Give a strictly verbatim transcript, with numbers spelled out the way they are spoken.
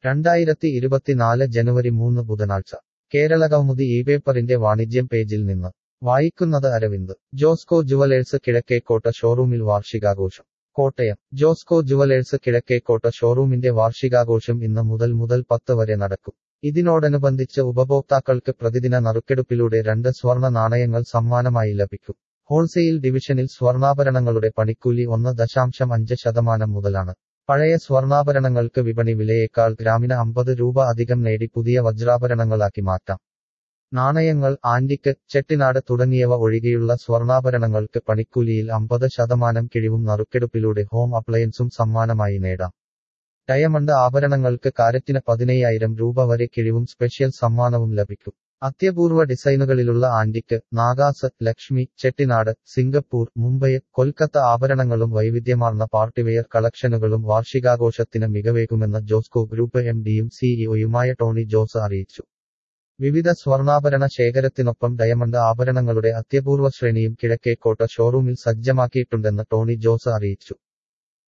രണ്ടായിരത്തി ഇരുപത്തിനാല് ജനുവരി മൂന്ന് ബുധനാഴ്ച കേരളകൗമുദി ഈ പേപ്പറിന്റെ വാണിജ്യം പേജിൽ നിന്ന് വായിക്കുന്നത് അരവിന്ദ്. ജോസ്കോ ജുവലേഴ്സ് കിഴക്കേക്കോട്ട ഷോറൂമിൽ വാർഷികാഘോഷം. കോട്ടയം. ജോസ്കോ ജുവലേഴ്സ് കിഴക്കേക്കോട്ട ഷോറൂമിന്റെ വാർഷികാഘോഷം ഇന്ന് മുതൽ മുതൽ പത്ത് വരെ നടക്കും. ഇതിനോടനുബന്ധിച്ച് ഉപഭോക്താക്കൾക്ക് പ്രതിദിന നറുക്കെടുപ്പിലൂടെ രണ്ട് സ്വർണ്ണ നാണയങ്ങൾ സമ്മാനമായി ലഭിക്കും. ഹോൾസെയിൽ ഡിവിഷനിൽ സ്വർണ്ണാഭരണങ്ങളുടെ പണിക്കൂലി ഒന്ന് ദശാംശം അഞ്ച് ശതമാനം മുതലാണ്. പഴയ സ്വർണ്ണാഭരണങ്ങൾക്ക് വിപണി വിലയേക്കാൾ ഗ്രാമിന് അമ്പത് രൂപ അധികം നേടി പുതിയ വജ്രാഭരണങ്ങളാക്കി മാറ്റാം. നാണയങ്ങൾ, ആന്റിക്ക്, ചെട്ടിനാട് തുടങ്ങിയവ ഒഴികെയുള്ള സ്വർണ്ണാഭരണങ്ങൾക്ക് പണിക്കൂലിയിൽ അമ്പത് ശതമാനം കിഴിവും നറുക്കെടുപ്പിലൂടെ ഹോം അപ്ലയൻസും സമ്മാനമായി നേടാം. ഡയമണ്ട് ആഭരണങ്ങൾക്ക് കാരറ്റിന് പതിനയ്യായിരം രൂപ വരെ കിഴിവും സ്പെഷ്യൽ സമ്മാനവും ലഭിക്കും. അത്യപൂർവ ഡിസൈനുകളിലുള്ള ആന്റിക്ക്, നാഗാസ്, ലക്ഷ്മി, ചെട്ടിനാട്, സിംഗപ്പൂർ, മുംബൈ, കൊൽക്കത്ത ആഭരണങ്ങളും വൈവിധ്യമാർന്ന പാർട്ടിവെയർ കളക്ഷനുകളും വാർഷികാഘോഷത്തിന് മികവേകുമെന്ന് ജോസ്കോ ഗ്രൂപ്പ് എം ഡിയും സിഇഒയുമായ ടോണി ജോസ് അറിയിച്ചു. വിവിധ സ്വർണ്ണാഭരണ ശേഖരത്തിനൊപ്പം ഡയമണ്ട് ആഭരണങ്ങളുടെ അത്യപൂർവ ശ്രേണിയും കിഴക്കേക്കോട്ട ഷോറൂമിൽ സജ്ജമാക്കിയിട്ടുണ്ടെന്ന് ടോണി ജോസ് അറിയിച്ചു.